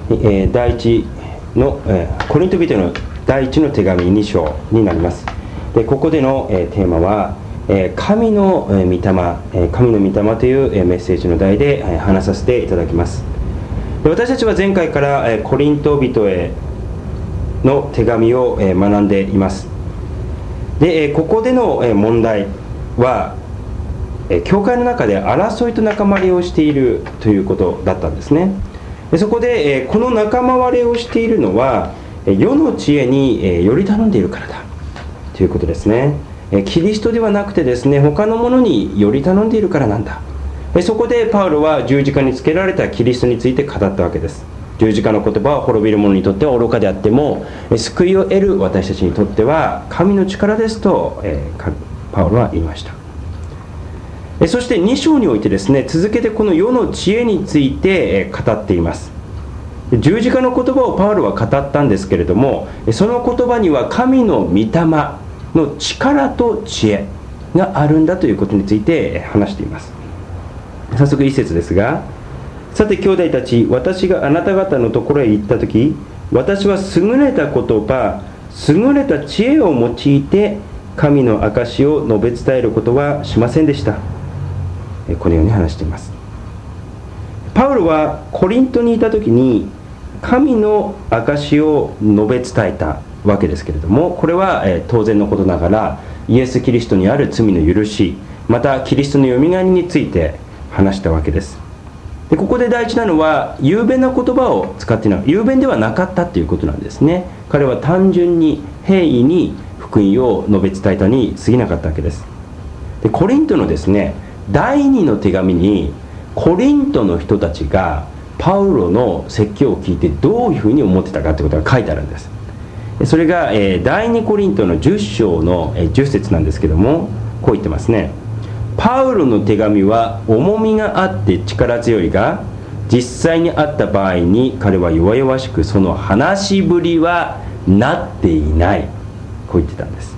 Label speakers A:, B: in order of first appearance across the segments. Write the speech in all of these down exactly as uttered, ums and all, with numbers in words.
A: えー、第一の、えー、コリント人の第一の手紙に章になります。でここでの、えー、テーマは、えー、神の、えー、御霊、えー、神の御霊という、えー、メッセージの題で、えー、話させていただきます。で私たちは前回から、えー、コリント人への手紙を、えー、学んでいます。で、えー、ここでの、えー、問題は、えー、教会の中で争いと仲間割れをしているということだったんですね。でそこで、えー、この仲間割れをしているのは世の知恵に、えー、より頼んでいるからだということですね。えー、キリストではなくてですね、他のものにより頼んでいるからなんだ。えー、そこでパウロは十字架につけられたキリストについて語ったわけです。十字架の言葉は滅びる者にとっては愚かであっても、えー、救いを得る私たちにとっては神の力ですと、えー、パウロは言いました。えー、そしてに章においてですね、続けてこの世の知恵について、えー、語っています。十字架の言葉をパウロは語ったんですけれども、その言葉には神の御霊の力と知恵があるんだということについて話しています。早速一節ですが、さて兄弟たち、私があなた方のところへ行った時、私は優れた言葉、優れた知恵を用いて神の証を述べ伝えることはしませんでした。このように話しています。パウロはコリントにいた時に神の証を述べ伝えたわけですけれども、これは、えー、当然のことながらイエス・キリストにある罪の許し、またキリストのよみがえりについて話したわけです。でここで大事なのは雄弁な言葉を使っていない、雄弁ではなかったということなんですね。彼は単純に平易に福音を述べ伝えたに過ぎなかったわけです。でコリントのですね第二の手紙にコリントの人たちがパウロの説教を聞いてどういうふうに思ってたかということが書いてあるんです。それが、えー、第二コリントのじゅっ章の、えー、じゅっ節なんですけども、こう言ってますね。パウロの手紙は重みがあって力強いが、実際にあった場合に彼は弱々しく、その話しぶりはなっていない、こう言ってたんです。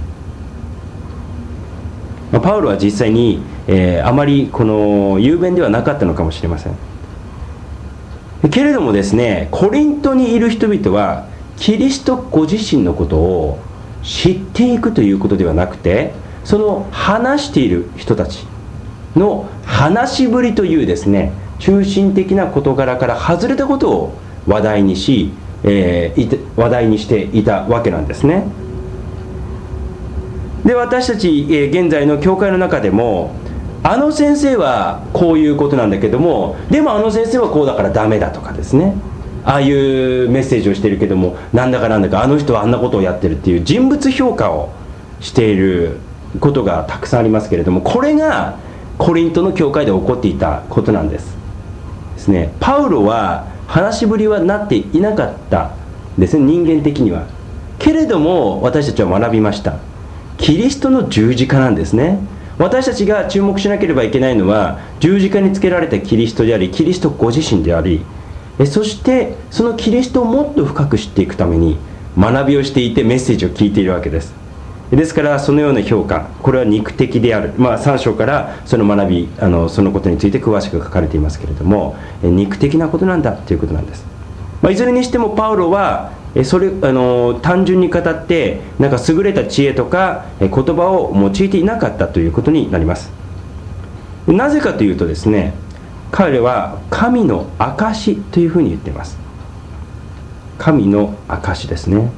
A: まあ、パウロは実際に、えー、あまりこの雄弁ではなかったのかもしれませんけれどもですね、コリントにいる人々はキリストご自身のことを知っていくということではなくて、その話している人たちの話しぶりというですね中心的な事柄から外れたことを話題にし、えー、話題にしていたわけなんですね。で私たち、えー、現在の教会の中でも、あの先生はこういうことなんだけども、でもあの先生はこうだからダメだとかですね、ああいうメッセージをしてるけども、なんだかなんだかあの人はあんなことをやってるっていう人物評価をしていることがたくさんありますけれども、これがコリントの教会で起こっていたことなんですですね。パウロは話しぶりはなっていなかったですね、人間的には。けれども私たちは学びました。キリストの十字架なんですね。私たちが注目しなければいけないのは十字架につけられたキリストであり、キリストご自身であり、そしてそのキリストをもっと深く知っていくために学びをしていてメッセージを聞いているわけです。ですからそのような評価、これは肉的である、まあ、さん章からその学び、あのそのことについて詳しく書かれていますけれども、肉的なことなんだということなんです。まあ、いずれにしてもパウロはそれあの単純に語ってなんか優れた知恵とか言葉を用いていなかったということになります。なぜかというとですね、彼は神の証というふうに言っています。神の証ですね。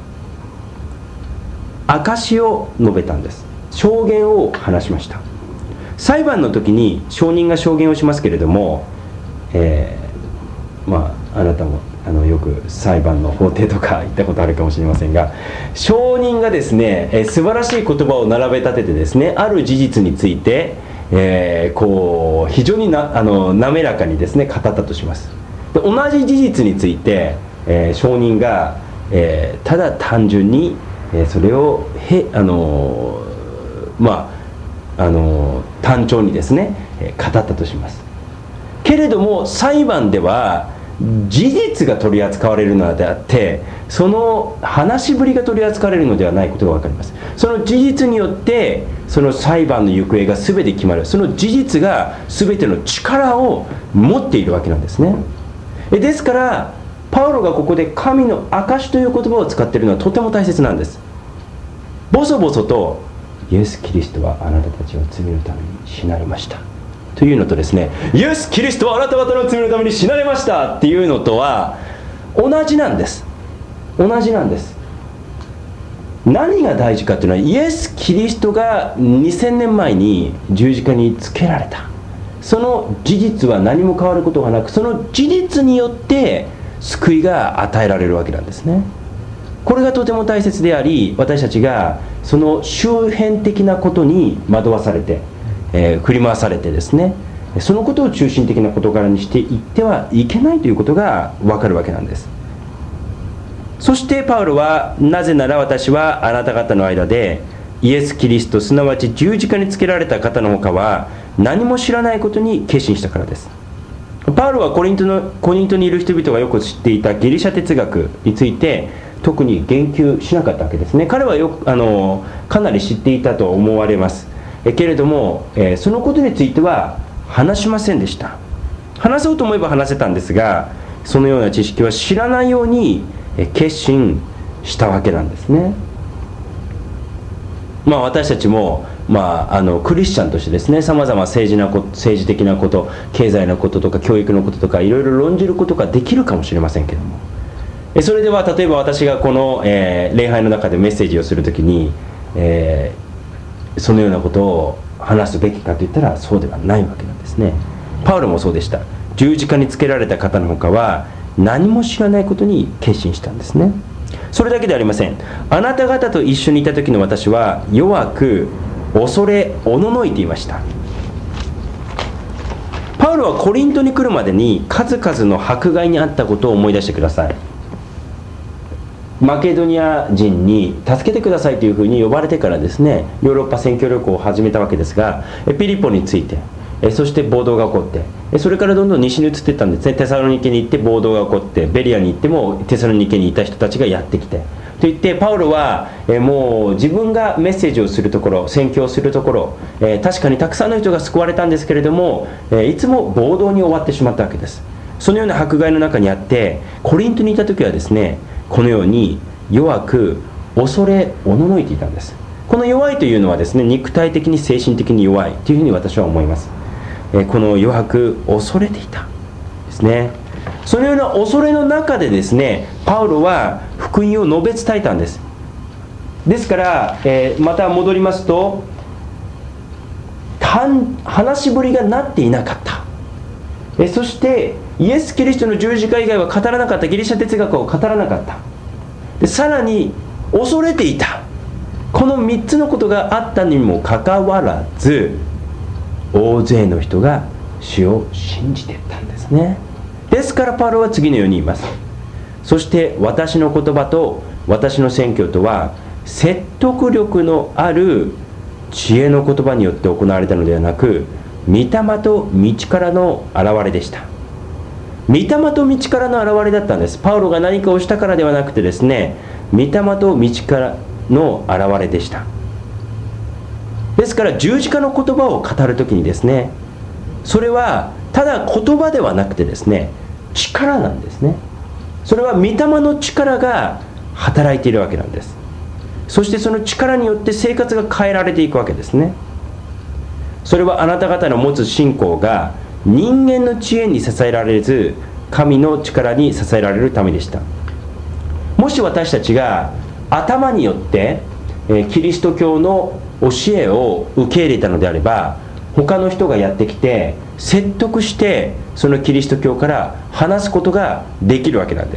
A: 証を述べたんです。証言を話しました。裁判の時に証人が証言をしますけれども、えー、まああなたもあのよく裁判の法廷とか行ったことあるかもしれませんが、証人がですね、えー、素晴らしい言葉を並べ立ててですね、ある事実について、えー、こう非常になあの滑らかにですね語ったとします。で同じ事実について、えー、証人が、えー、ただ単純に、えー、それをへあのー、まああのー、単調にですね、えー、語ったとします。けれども裁判では事実が取り扱われるのであって、その話しぶりが取り扱われるのではないことが分かります。その事実によってその裁判の行方が全て決まる。その事実が全ての力を持っているわけなんですね。ですからパウロがここで神の証という言葉を使っているのはとても大切なんです。ボソボソとイエス・キリストはあなたたちを罪のために死なれましたというのとですね、イエス・キリストはあなた方の罪のために死なれましたっていうのとは同じなんです。同じなんです。何が大事かというのは、イエス・キリストがにせんねんまえに十字架につけられた、その事実は何も変わることがなく、その事実によって救いが与えられるわけなんですね。これがとても大切であり、私たちがその周辺的なことに惑わされて、えー、振り回されてですね、そのことを中心的な事柄にしていってはいけないということが分かるわけなんです。そしてパウロは、なぜなら私はあなた方の間でイエス・キリスト、すなわち十字架につけられた方のほかは何も知らないことに決心したからです。パウロはコリントのコリントにいる人々がよく知っていたギリシャ哲学について特に言及しなかったわけですね。彼はよくあのかなり知っていたと思われます。えけれども、えー、そのことについては話しませんでした。話そうと思えば話せたんですが、そのような知識は知らないように決心したわけなんですね。まあ私たちも、まあ、あのクリスチャンとしてですね、さまざま政治なこと政治的なこと、経済のこととか教育のこととかいろいろ論じることができるかもしれませんけども、それでは例えば私がこの、えー、礼拝の中でメッセージをするときに、えー、そのようなことを話すべきかといったらそうではないわけなんですね。パウロもそうでした。十字架につけられた方のほかは何も知らないことに決心したんですね。それだけではありません。あなた方と一緒にいた時の私は弱く恐れおののいていました。パウロはコリントに来るまでに数々の迫害にあったことを思い出してください。マケドニア人に助けてくださいというふうに呼ばれてからですね、ヨーロッパ宣教旅行を始めたわけですが、ピリポについて、そして暴動が起こって、それからどんどん西に移っていったんですね。テサロニケに行って暴動が起こって、ベリアに行ってもテサロニケにいた人たちがやってきてといって、パウロはもう自分がメッセージをするところ、宣教するところ、確かにたくさんの人が救われたんですけれども、いつも暴動に終わってしまったわけです。そのような迫害の中にあって、コリントにいた時はですね、このように弱く恐れおののいていたんです。この弱いというのはですね、肉体的に精神的に弱いというふうに私は思います。この弱く恐れていたですね。そのような恐れの中でですね、パウロは福音を述べ伝えたんです。ですから、えー、また戻りますと、話しぶりがなっていなかった。えそしてイエス・キリストの十字架以外は語らなかった。ギリシャ哲学を語らなかった。でさらに恐れていた。このみっつのことがあったにもかかわらず、大勢の人が主を信じていったんですね。ですからパウロは次のように言います。そして私の言葉と私の宣教とは説得力のある知恵の言葉によって行われたのではなく、御霊と道からの現れでした。御霊と道からの現れだったんです。パウロが何かをしたからではなくてですね、御霊と道からの現れでした。ですから十字架の言葉を語るときにですね、それはただ言葉ではなくてですね、力なんですね。それは御霊の力が働いているわけなんです。そしてその力によって生活が変えられていくわけですね。それはあなた方の持つ信仰が人間の知恵に支えられず、神の力に支えられるためでした。もし私たちが頭によってキリスト教の教えを受け入れたのであれば、他の人がやってきて説得してそのキリスト教から話すことができるわけなんです。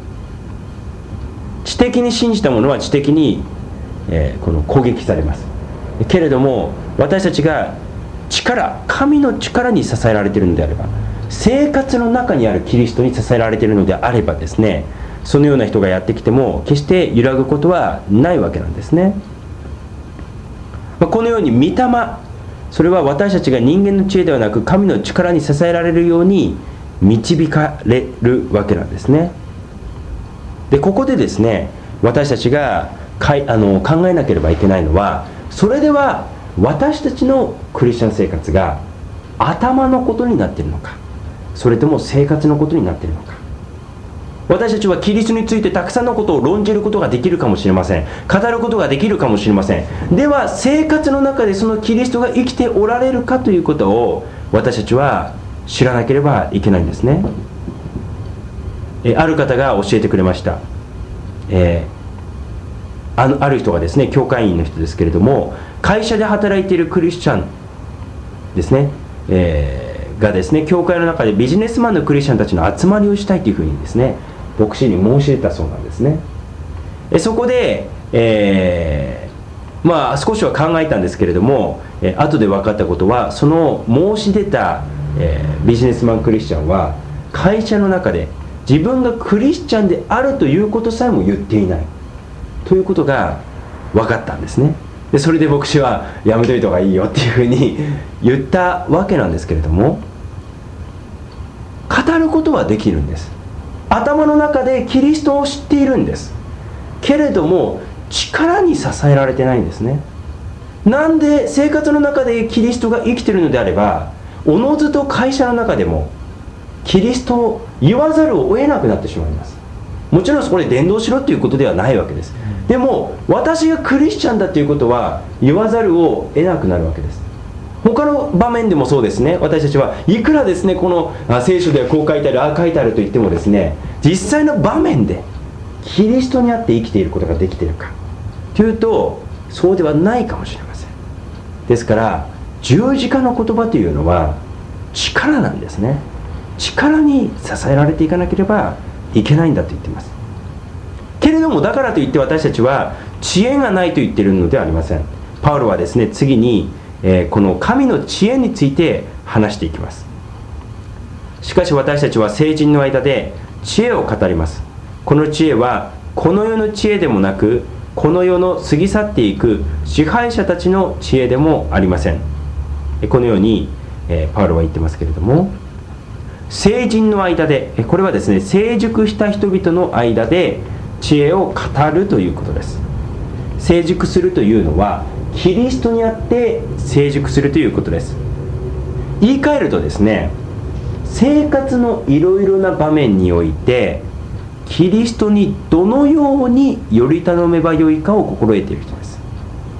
A: 知的に信じたものは知的に、えー、この攻撃されます。けれども私たちが力、神の力に支えられているのであれば、生活の中にあるキリストに支えられているのであればですね、そのような人がやってきても決して揺らぐことはないわけなんですね。このように御霊、それは私たちが人間の知恵ではなく神の力に支えられるように導かれるわけなんですね。でここでですね、私たちがかいあの考えなければいけないのは、それでは私たちのクリスチャン生活が頭のことになっているのか、それとも生活のことになっているのか。 私たちはキリストについてたくさんのことを論じることができるかもしれません。語ることができるかもしれません。では生活の中でそのキリストが生きておられるかということを私たちは知らなければいけないんですね。えある方が教えてくれました。えー、あのある人がですね、教会員の人ですけれども、会社で働いているクリスチャンですね、えー、がですね、教会の中でビジネスマンのクリスチャンたちの集まりをしたいというふうにですね、牧師に申し出たそうなんですね。えそこで、えー、まあ少しは考えたんですけれども、え後で分かったことは、その申し出た、えー、ビジネスマンクリスチャンは会社の中で自分がクリスチャンであるということさえも言っていないということが分かったんですね。でそれで牧師はやめといた方がいいよっていうふうに言ったわけなんですけれども、語ることはできるんです。頭の中でキリストを知っているんです。けれども力に支えられてないんですね。なんで生活の中でキリストが生きているのであれば、おのずと会社の中でもキリストを言わざるを得なくなってしまいます。もちろんそこで伝道しろということではないわけです。でも私がクリスチャンだということは言わざるを得なくなるわけです。他の場面でもそうですね。私たちはいくらですね、このあ聖書ではこう書いてある、ああ書いてあると言ってもですね、実際の場面でキリストにあって生きていることができているかというと、そうではないかもしれません。ですから十字架の言葉というのは力なんですね。力に支えられていかなければいけないんだと言っています。けれどもだからといって私たちは知恵がないと言っているのではありません。パウロはですね、次に、えー、この神の知恵について話していきます。しかし私たちは聖人の間で知恵を語ります。この知恵はこの世の知恵でもなく、この世の過ぎ去っていく支配者たちの知恵でもありません。このように、えー、パウロは言ってますけれども、聖人の間で、これはですね、成熟した人々の間で知恵を語るということです。成熟するというのはキリストにあって成熟するということです。言い換えるとですね、生活のいろいろな場面においてキリストにどのようにより頼めばよいかを心得ている人です。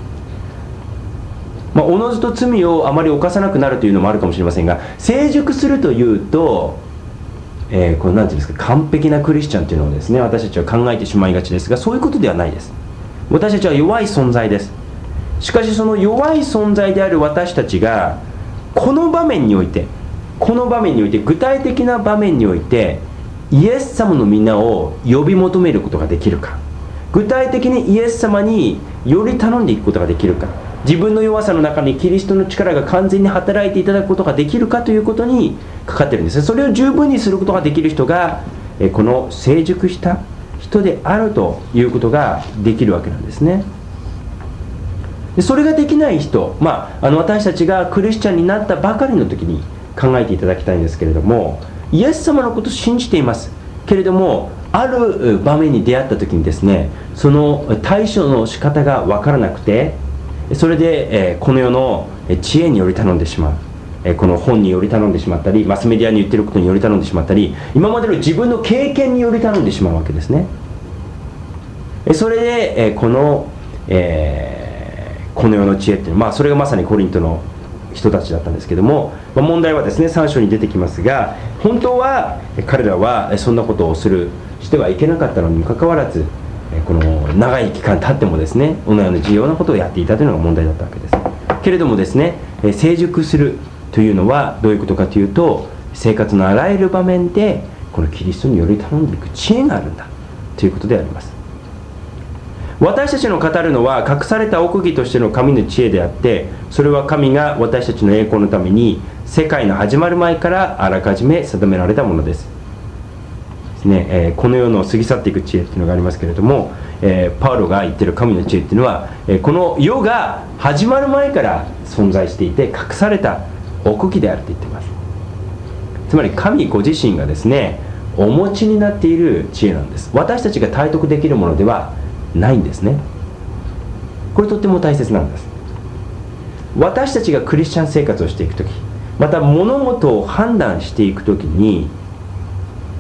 A: まあ、おのずと罪をあまり犯さなくなるというのもあるかもしれませんが、成熟するというと、えー、これなんていうんですか、完璧なクリスチャンというのをですね、私たちは考えてしまいがちですが、そういうことではないです。私たちは弱い存在です。しかしその弱い存在である私たちがこの場面においてこの場面において具体的な場面においてイエス様の皆を呼び求めることができるか、具体的にイエス様により頼んでいくことができるか、自分の弱さの中にキリストの力が完全に働いていただくことができるかということにかかっているんです。それを十分にすることができる人がこの成熟した人であるということができるわけなんですね。でそれができない人、まあ、あの私たちがクリスチャンになったばかりの時に考えていただきたいんですけれども、イエス様のことを信じていますけれども、ある場面に出会った時にですね、その対処の仕方が分からなくて、それで、えー、この世の知恵により頼んでしまう、えー、この本により頼んでしまったり、マスメディアに言ってることにより頼んでしまったり、今までの自分の経験により頼んでしまうわけですね。それで、えー、この、えー、この世の知恵っていうのは、まあ、それがまさにコリントの人たちだったんですけども、まあ、問題はですねさん章に出てきますが、本当は彼らはそんなことをするしてはいけなかったのにもかかわらず、この長い期間経ってもですね同じような重要なことをやっていたというのが問題だったわけです。けれどもですね、成熟するというのはどういうことかというと、生活のあらゆる場面でこのキリストにより頼んでいく知恵があるんだということであります。私たちの語るのは隠された奥義としての神の知恵であって、それは神が私たちの栄光のために世界の始まる前からあらかじめ定められたものです。ですね、えー、この世の過ぎ去っていく知恵っていうのがありますけれども、えー、パウロが言ってる神の知恵っていうのは、えー、この世が始まる前から存在していて隠された奥義であると言っています。つまり神ご自身がですねお持ちになっている知恵なんです。私たちが体得できるものではないんですね。これとっても大切なんです。私たちがクリスチャン生活をしていくとき、また物事を判断していくときに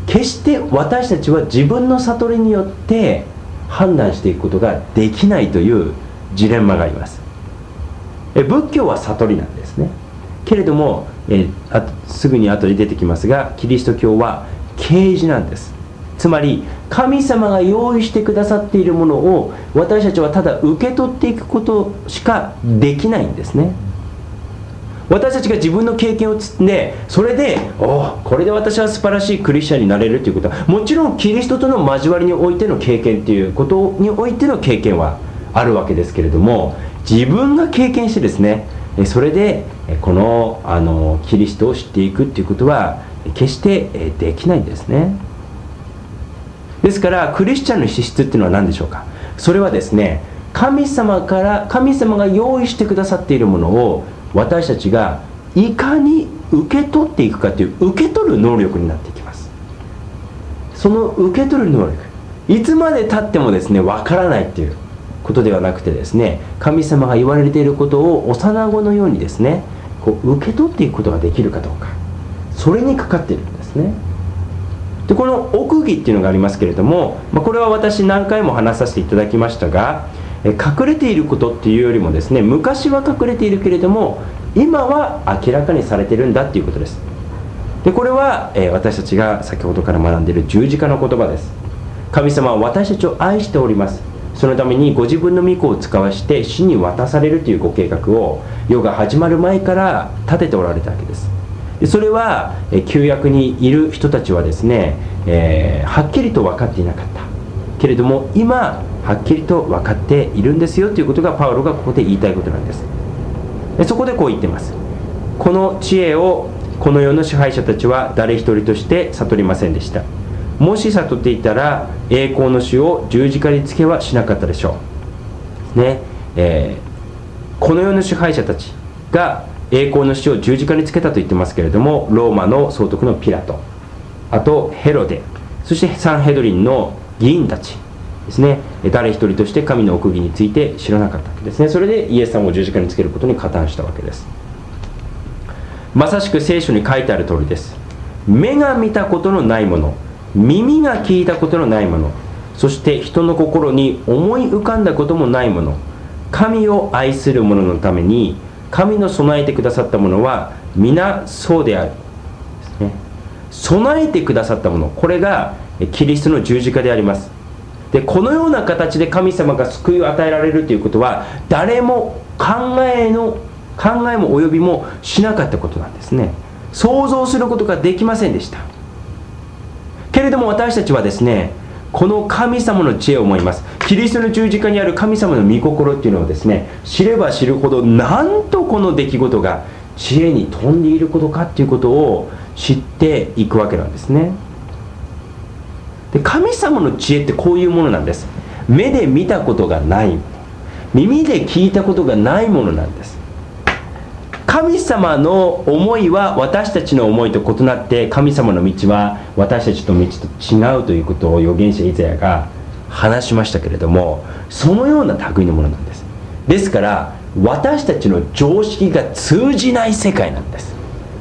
A: 決して私たちは自分の悟りによって判断していくことができないというジレンマがあります。え仏教は悟りなんですね。けれどもえあすぐに後で出てきますが、キリスト教は啓示なんです。つまり神様が用意してくださっているものを私たちはただ受け取っていくことしかできないんですね。私たちが自分の経験を積んで、それでおこれで私は素晴らしいクリスチャンになれるということは、もちろんキリストとの交わりにおいての経験ということにおいての経験はあるわけですけれども、自分が経験してですね、それでこのあのキリストを知っていくということは決してできないんですね。ですからクリスチャンの資質っていうのは何でしょうか。それはですね、神様から神様が用意してくださっているものを私たちがいかに受け取っていくかという受け取る能力になっていきます。その受け取る能力、いつまで経ってもですねわからないっていうことではなくてですね、神様が言われていることを幼子のようにですねこう受け取っていくことができるかどうか、それにかかっているんですね。でこの奥義っていうのがありますけれども、まあ、これは私何回も話させていただきましたが、隠れていることっていうよりもですね、昔は隠れているけれども今は明らかにされているんだっていうことです。でこれは、えー、私たちが先ほどから学んでいる十字架の言葉です。神様は私たちを愛しております。そのためにご自分の御子を使わして死に渡されるというご計画を世が始まる前から立てておられたわけです。でそれは、えー、旧約にいる人たちはですね、えー、はっきりと分かっていなかったけれども、今はっきりと分かっているんですよということがパウロがここで言いたいことなんです。でそこでこう言ってます。この知恵をこの世の支配者たちは誰一人として悟りませんでした。もし悟っていたら栄光の主を十字架につけはしなかったでしょう、ねえー、この世の支配者たちが栄光の主を十字架につけたと言ってますけれども、ローマの総督のピラト、あとヘロデ、そしてサンヘドリンの議員たちですね、誰一人として神の奥義について知らなかったわけですね。それでイエス様を十字架につけることに加担したわけです。まさしく聖書に書いてある通りです。目が見たことのないもの、耳が聞いたことのないもの、そして人の心に思い浮かんだこともないもの、神を愛する者のために神の備えてくださったものは皆そうであるですね。備えてくださったもの、これがキリストの十字架であります。でこのような形で神様が救いを与えられるということは誰も考えの考えも及びもしなかったことなんですね。想像することができませんでした。けれども私たちはですね、この神様の知恵を思います。キリストの十字架にある神様の御心っていうのをですね、知れば知るほどなんとこの出来事が知恵に富んでいることかっていうことを知っていくわけなんですね。で神様の知恵ってこういうものなんです。目で見たことがないもの、耳で聞いたことがないものなんです。神様の思いは私たちの思いと異なって、神様の道は私たちの道と違うということを預言者イザヤが話しましたけれども、そのような類のものなんです。ですから私たちの常識が通じない世界なんです。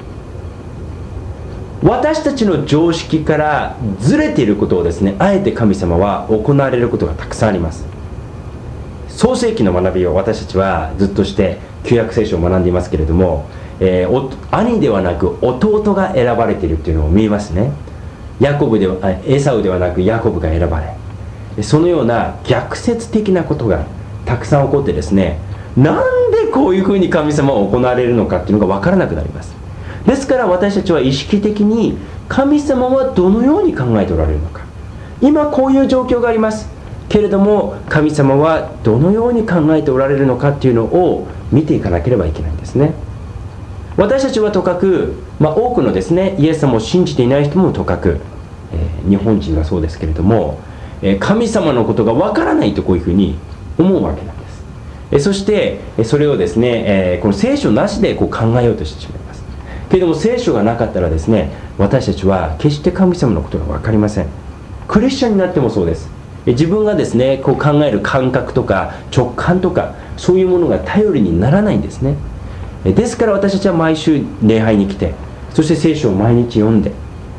A: 私たちの常識からずれていることをですね、あえて神様は行われることがたくさんあります。創世記の学びを私たちはずっとして旧約聖書を学んでいますけれども、えー、兄ではなく弟が選ばれているというのを見えますね。ヤコブではエサウではなくヤコブが選ばれ、そのような逆説的なことがたくさん起こってですね、なんでこういうふうに神様は行われるのかっていうのが分からなくなります。ですから私たちは意識的に神様はどのように考えておられるのか、今こういう状況がありますけれども神様はどのように考えておられるのかっていうのを見ていかなければいけないんですね。私たちはとかく、まあ、多くのですねイエス様を信じていない人もとかく、えー、日本人がそうですけれども、えー、神様のことがわからないとこういうふうに思うわけなんです。えー、そしてそれをですね、えー、この聖書なしでこう考えようとしてしまいます。けれども聖書がなかったらですね、私たちは決して神様のことが分かりません。クリスチャンになってもそうです。自分がですねこう考える感覚とか直感とかそういうものが頼りにならないんですね。ですから私たちは毎週礼拝に来て、そして聖書を毎日読んで、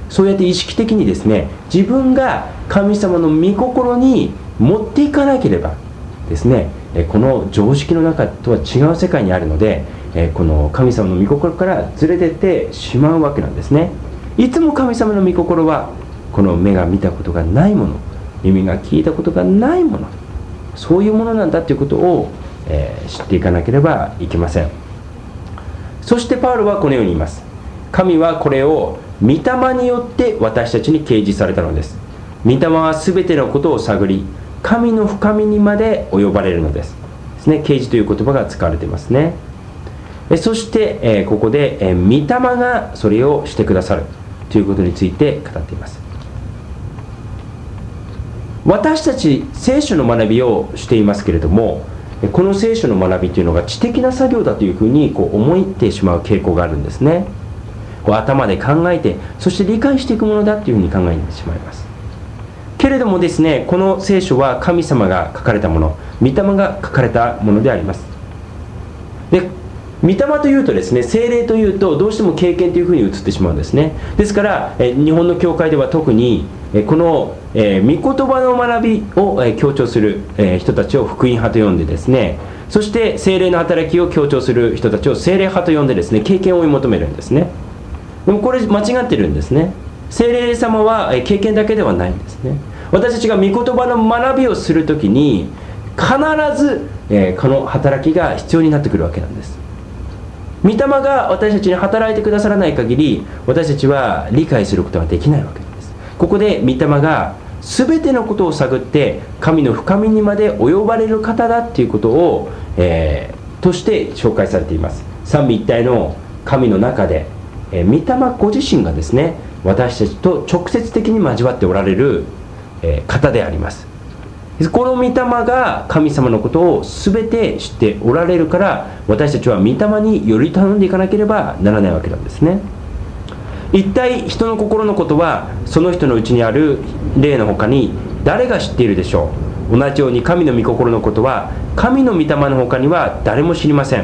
A: そうやって意識的にですね、自分が神様の御心に持っていかなければですね、この常識の中とは違う世界にあるので、この神様の御心からずれてってしまうわけなんですね。いつも神様の御心はこの目が見たことがないもの、耳が聞いたことがないもの、そういうものなんだということを、えー、知っていかなければいけません。そしてパウロはこのように言います。神はこれを御霊によって私たちに掲示されたのです。御霊はすべてのことを探り、神の深みにまで及ばれるのです。ですね、掲示という言葉が使われていますね。えそして、えー、ここで、えー、御霊がそれをしてくださるということについて語っています。私たち聖書の学びをしていますけれども、この聖書の学びというのが知的な作業だというふうにこう思ってしまう傾向があるんですね。こう頭で考えて、そして理解していくものだというふうに考えてしまいます。けれどもですね、この聖書は神様が書かれたもの、御霊が書かれたものであります。で、御霊というとですね、聖霊というとどうしても経験というふうに映ってしまうんですね。ですからえ日本の教会では特にえこのえ御言葉の学びをえ強調するえ人たちを福音派と呼んでですね、そして聖霊の働きを強調する人たちを聖霊派と呼んでですね、経験を追い求めるんですね。でもこれ間違ってるんですね。聖霊様はえ経験だけではないんですね。私たちが御言葉の学びをするときに必ずえこの働きが必要になってくるわけなんです。御霊が私たちに働いてくださらない限り、私たちは理解することができないわけなんです。ここで御霊が全てのことを探って神の深みにまで及ばれる方だということを、えー、として紹介されています。三位一体の神の中で、えー、御霊ご自身がですね、私たちと直接的に交わっておられる、えー、方であります。この御霊が神様のことを全て知っておられるから、私たちは御霊により頼んでいかなければならないわけなんですね。一体人の心のことはその人のうちにある霊の他に誰が知っているでしょう。同じように神の御心のことは神の御霊の他には誰も知りません。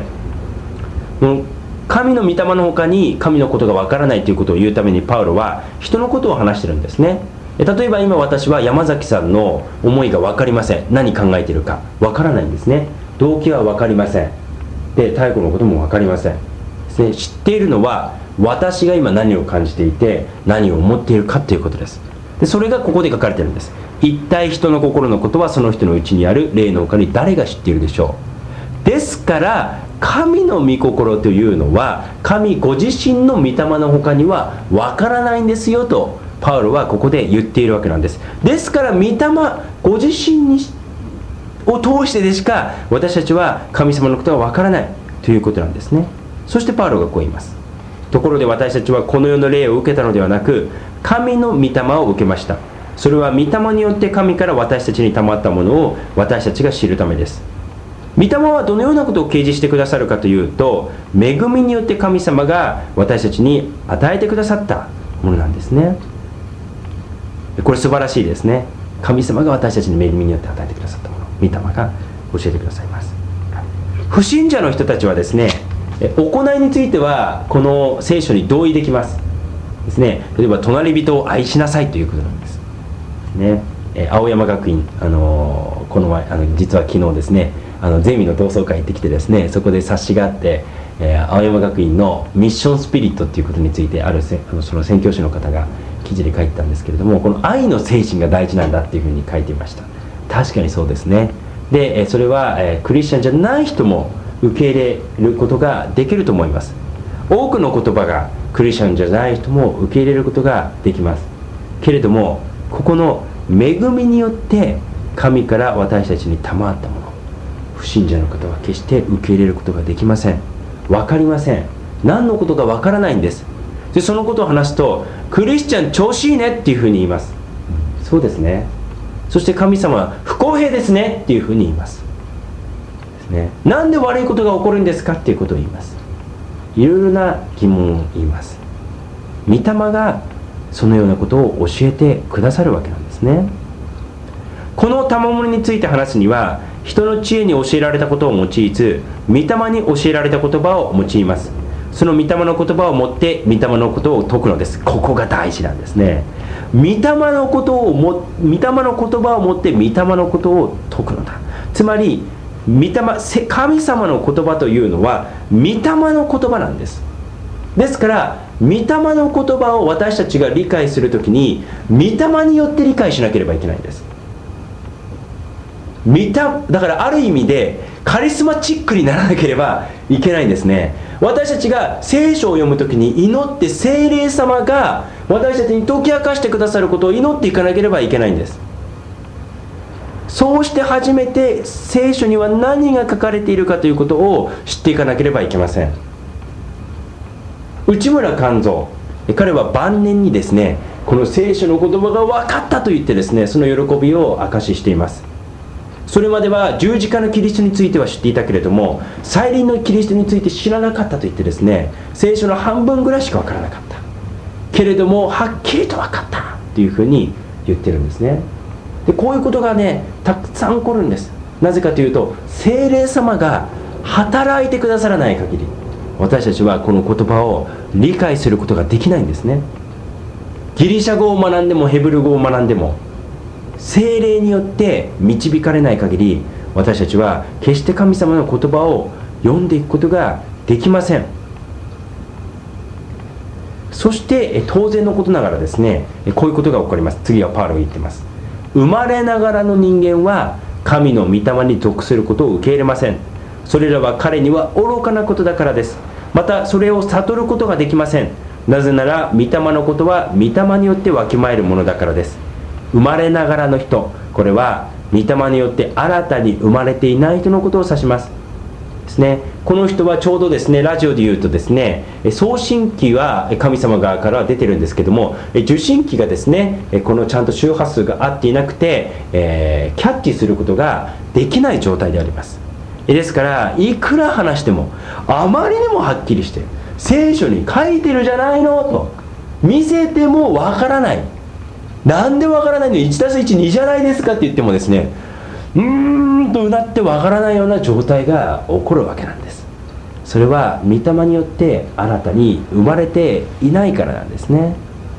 A: 神の御霊の他に神のことがわからないということを言うために、パウロは人のことを話してるんですね。例えば今私は山崎さんの思いが分かりません。何考えているか分からないんですね。動機は分かりません。で、太鼓のことも分かりませんですね。知っているのは私が今何を感じていて何を思っているかということです。で、それがここで書かれているんです。一体人の心のことはその人のうちにある霊の他に誰が知っているでしょう。ですから神の御心というのは神ご自身の御霊の他には分からないんですよとパウロはここで言っているわけなんです。ですから御霊ご自身にを通してでしか私たちは神様のことがわからないということなんですね。そしてパウロがこう言います。ところで私たちはこの世の霊を受けたのではなく、神の御霊を受けました。それは御霊によって神から私たちに賜ったものを私たちが知るためです。御霊はどのようなことを掲示してくださるかというと、恵みによって神様が私たちに与えてくださったものなんですね。これ素晴らしいですね。神様が私たちに恵みによって与えてくださったもの、御霊が教えてくださいます。不信者の人たちはですね、行いについてはこの聖書に同意できますですね。例えば隣人を愛しなさいということなんですね。青山学院、あのこの前あの実は昨日ですね、あのゼミの同窓会行ってきてですね、そこで冊子があって、えー、青山学院のミッションスピリットということについてあるせあのその宣教師の方が記事で書いてたんですけれども、この愛の精神が大事なんだっていうふうに書いていました。確かにそうですね。でそれは、えー、クリスチャンじゃない人も受け入れることができると思います。多くの言葉がクリスチャンじゃない人も受け入れることができますけれども、ここの恵みによって神から私たちに賜ったもの、不信者の方は決して受け入れることができません。分かりません。何のことか分からないんです。でそのことを話すと、クリスチャン調子いいねっていうふうに言います。そうですね。そして神様は不公平ですねっていうふうに言いますですね。なんで悪いことが起こるんですかっていうことを言います。いろいろな疑問を言います。御霊がそのようなことを教えてくださるわけなんですね。この賜物について話すには、人の知恵に教えられたことを用いず、御霊に教えられた言葉を用います。 その御霊の言葉を持って御霊のことを説くのです。ここが大事なんですね。御霊のことをも御霊の言葉を持って御霊のことを説くのだ。つまり御霊、神様の言葉というのは御霊の言葉なんです。ですから御霊の言葉を私たちが理解するときに御霊によって理解しなければいけないんです。御霊だからある意味でカリスマチックにならなければいけないんですね。私たちが聖書を読むときに祈って聖霊様が私たちに解き明かしてくださることを祈っていかなければいけないんです。そうして初めて聖書には何が書かれているかということを知っていかなければいけません。内村勘三、彼は晩年にですね、この聖書の言葉が分かったと言ってですね、その喜びを証ししています。それまでは十字架のキリストについては知っていたけれども、再臨のキリストについて知らなかったと言ってですね、聖書の半分ぐらいしか分からなかったけれどもはっきりと分かったというふうに言ってるんですね。でこういうことがね、たくさん起こるんです。なぜかというと、聖霊様が働いてくださらない限り私たちはこの言葉を理解することができないんですね。ギリシャ語を学んでもヘブル語を学んでも聖霊によって導かれない限り私たちは決して神様の言葉を読んでいくことができません。そして当然のことながらですね、こういうことが起こります。次はパウロが言ってます。生まれながらの人間は神の御霊に属することを受け入れません。それらは彼には愚かなことだからです。またそれを悟ることができません。なぜなら御霊のことは御霊によってわきまえるものだからです。生まれながらの人、これは御霊によって新たに生まれていない人のことを指しますですね。この人はちょうどですね、ラジオで言うとですね、送信機は神様側からは出てるんですけども、受信機がですね、このちゃんと周波数が合っていなくて、えー、キャッチすることができない状態であります。ですからいくら話してもあまりにもはっきりして聖書に書いてるじゃないのと見せてもわからない。なんでわからないの いちたすいちに じゃないですかって言ってもですね、うーんとうなってわからないような状態が起こるわけなんです。それは御霊によって新たに生まれていないからなんですね。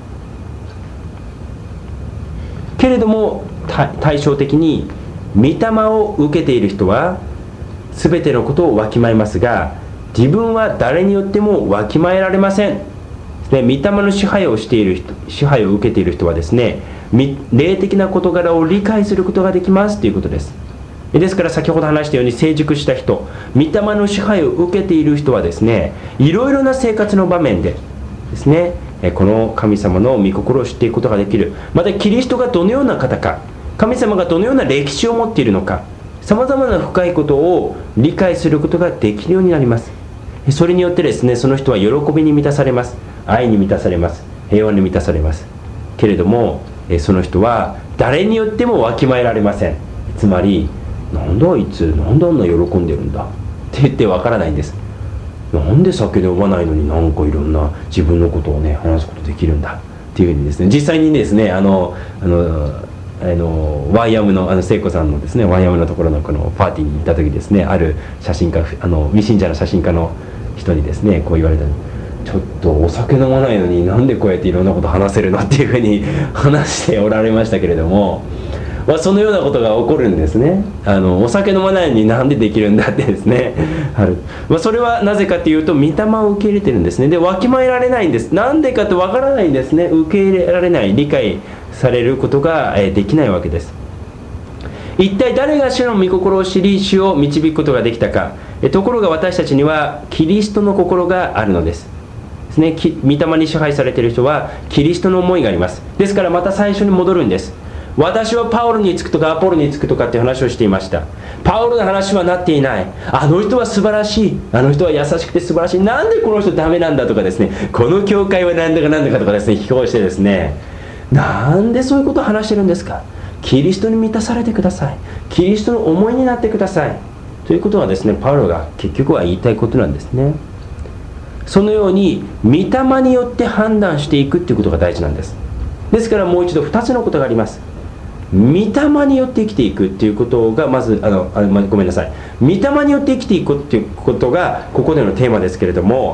A: けれども対照的に御霊を受けている人は全てのことをわきまえますが、自分は誰によってもわきまえられません。御霊の支配をしている人、支配を受けている人はですね、霊的な事柄を理解することができますということです。ですから先ほど話したように成熟した人、御霊の支配を受けている人はですね、いろいろな生活の場面でですね、この神様の御心を知っていくことができる。またキリストがどのような方か、神様がどのような歴史を持っているのか、さまざまな深いことを理解することができるようになります。それによってですね、その人は喜びに満たされます。愛に満たされます。平和に満たされます。けれどもその人は誰によってもわきまえられません。つまり、なんだあいつ、なんであんな喜んでるんだって言ってわからないんです。なんで酒で飲まないのになんかいろんな自分のことをね話すことできるんだっていうふうにですね、実際にですね、あのあのあのワイアムのあの聖子さんのですね、ワイアムのところのこのパーティーに行った時ですね、ある写真家、あの未信者の写真家の人にですね、こう言われた。ちょっとお酒飲まないのになんでこうやっていろんなこと話せるのっていうふうに話しておられましたけれども、まあ、そのようなことが起こるんですね。あのお酒飲まないのになんでできるんだってですねある、まあ、それはなぜかというと御霊を受け入れてるんですね。でわきまえられないんです。なんでかとわからないんですね。受け入れられない、理解されることができないわけです。一体誰が主の御心を知り主を導くことができたか。ところが私たちにはキリストの心があるのです。御霊に支配されている人はキリストの思いがあります。ですからまた最初に戻るんです。私はパウロにつくとかアポロにつくとかっていう話をしていました。パウロの話はなっていない。あの人は素晴らしい、あの人は優しくて素晴らしい、なんでこの人ダメなんだとかですね、この教会はなんだかなんだかとかですね、批評してですね、なんでそういうことを話してるんですか。キリストに満たされてください。キリストの思いになってくださいということはですね、パウロが結局は言いたいことなんですね。そのように御霊によって判断していくということが大事なんです。ですからもう一度ふたつのことがあります。御霊によって生きていくということがまずあのあごめんなさい御霊によって生きていくということがここでのテーマですけれども、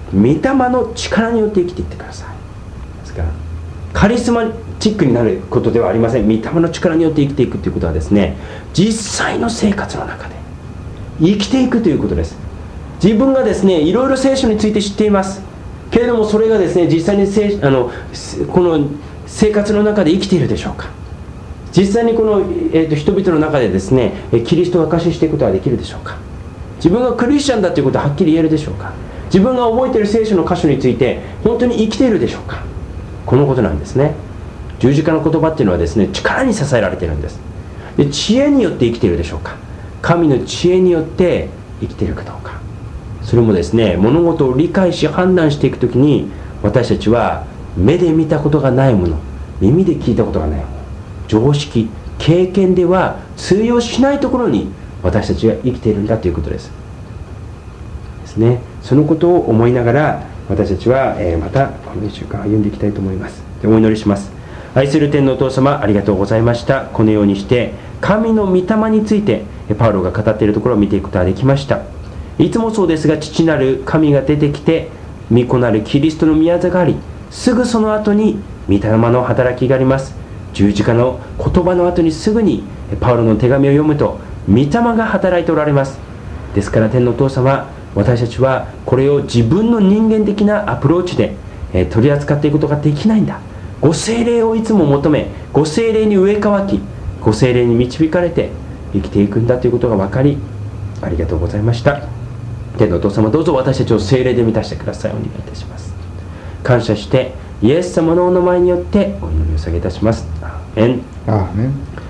A: 御霊の力によって生きていってください。ですからカリスマチックになることではありません。御霊の力によって生きていくということはですね、実際の生活の中で生きていくということです。自分がですねいろいろ聖書について知っていますけれども、それがですね実際にせあのこの生活の中で生きているでしょうか。実際にこの、えー、と人々の中でですねキリストを証ししていくことはできるでしょうか。自分がクリスチャンだということははっきり言えるでしょうか。自分が覚えている聖書の箇所について本当に生きているでしょうか。このことなんですね。十字架の言葉っていうのはですね力に支えられているんです。で知恵によって生きているでしょうか。神の知恵によって生きているかどうか。それもですね物事を理解し判断していくときに、私たちは目で見たことがないもの、耳で聞いたことがないもの、常識経験では通用しないところに私たちは生きているんだということですですね。そのことを思いながら私たちは、えー、またこのいっしゅうかん歩んでいきたいと思います。でお祈りします。愛する天のお父様、ありがとうございました。このようにして神の御霊についてパウロが語っているところを見ていくことができました。いつもそうですが、父なる神が出てきて御子なるキリストの宮座があり、すぐその後に御霊の働きがあります。十字架の言葉の後にすぐにパウロの手紙を読むと御霊が働いておられます。ですから天のお父様、私たちはこれを自分の人間的なアプローチで、えー、取り扱っていくことができないんだ。ご聖霊をいつも求め、ご聖霊に植え替き、ご聖霊に導かれて生きていくんだということが分かり、ありがとうございました。天のお父様、どうぞ私たちを聖霊で満たしてください。お願いいたします。感謝してイエス様のお名前によってお祈りを下げいたします。アーメン。
B: アーメン。